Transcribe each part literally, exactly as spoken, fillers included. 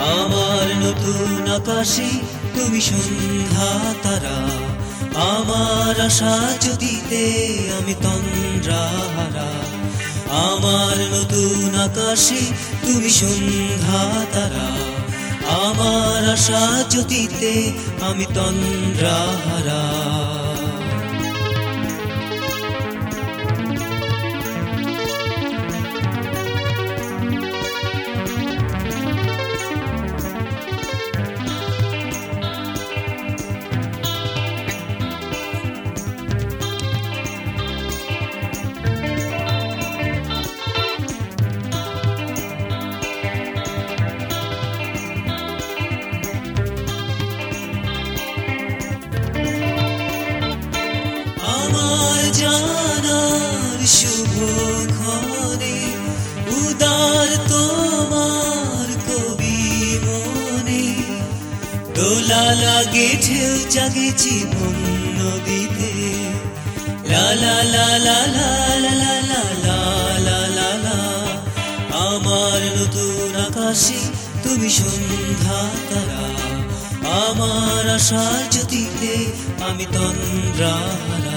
আমার নতুন আকাশে তুমি সন্ধ্যা তারা, আমার আশা জ্যোতিতে আমি তন্দ্রাহারা। আমার নতুন আকাশে তুমি সন্ধ্যা তারা, আমার আশা জ্যোতিতে আমি তন্দ্রাহারা। আমার জানার শুভক্ষণে উদার তোমার কবি মনে, দোলা লাগে ঢেউ জাগে জীবন নদীতে। লা লা লা লা লা লা লা লা লা লা লা। আমার নতুন আকাশে তুমি সন্ধ্যা তারা, আমার আশা জ্যোতিতে আমি তন্দ্রাহারা।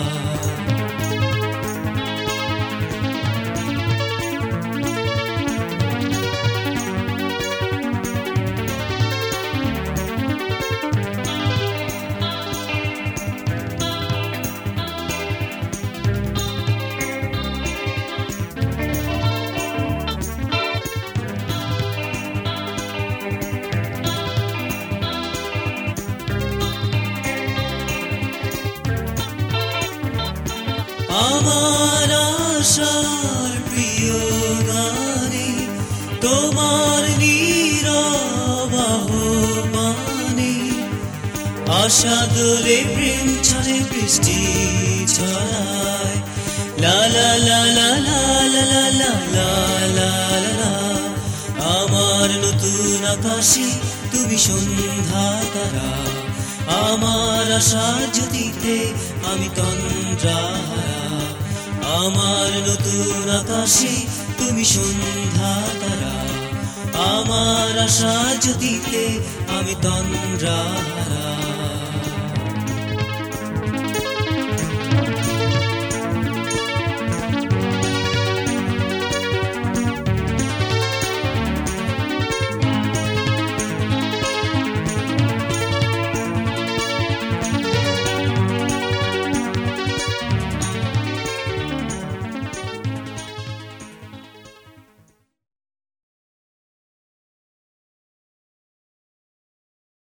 আমার আশার প্রিয় গানে তোমার নীরব আহ্বানে, আশা দোলে প্রেম ছড়ে বৃষ্টি ছড়ায়। লা লা লা লা লা লা লা লা লা লা লা। আমার নতুন আকাশে তুমি সন্ধ্যা তারা, আমার আশা জ্যোতিতে আমি তন্দ্রাহারা। আমার নতুন আকাশে তুমি সন্ধ্যা তারা, আমার আশা জ্যোতিতে আমি তন্দ্রাহারা।